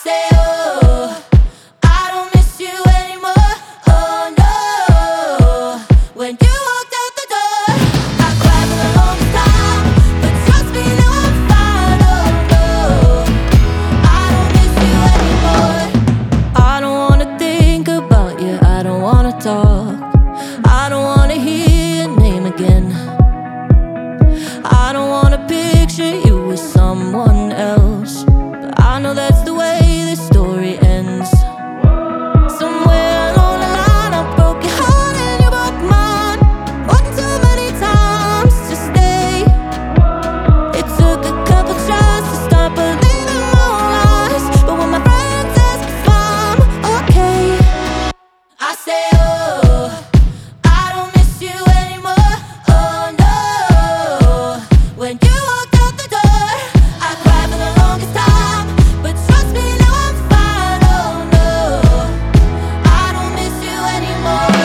say, oh, I don't miss you anymore. Oh no. When you walked out the door, I cried for the longest time, but trust me, now I'm fine. Oh no, I don't miss you anymore. I don't wanna think about you, I don't wanna talk, I don't wanna hear your name again. I don't wanna picture you with someone else, but I know that's the way this story ends. Somewhere along the line I broke your heart and you broke mine. One too many times to stay. It took a couple tries to stop believing my own lies, but when my friends ask if I'm okay, I say, oh, I don't miss you anymore. Oh no. When you walked out the door, I cried for the longest time, but trust me, now I'm fine. Oh no, I don't miss you anymore.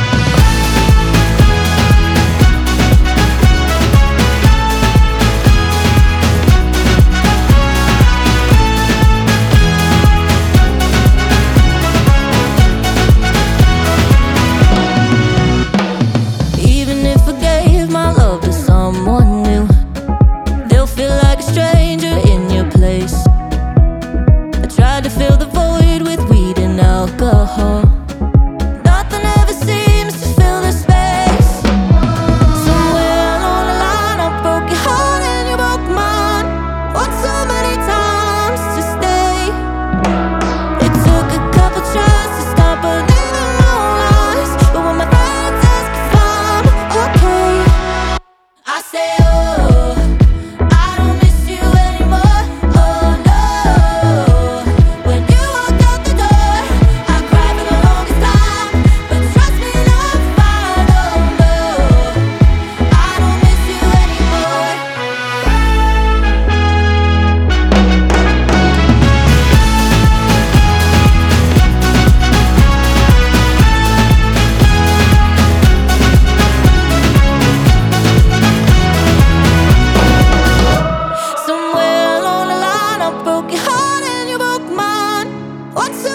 Even if I gave my love to someone new, they'll feel like a stranger in your place. I tried to fill the void with weed and alcohol. Nothing ever seems to fill the space. Somewhere along the line I broke your heart and you broke mine. One too many times to stay. It took a couple tries to stop believing my own lies, but when my friends ask if I'm okay, I say, oh, I don't miss you anymore. Oh no. When you walked out the door, I cried for the longest time, but trust me, now I'm fine. Oh no, I don't miss you anymore. Somewhere along the line I broke your heart and you broke mine. One too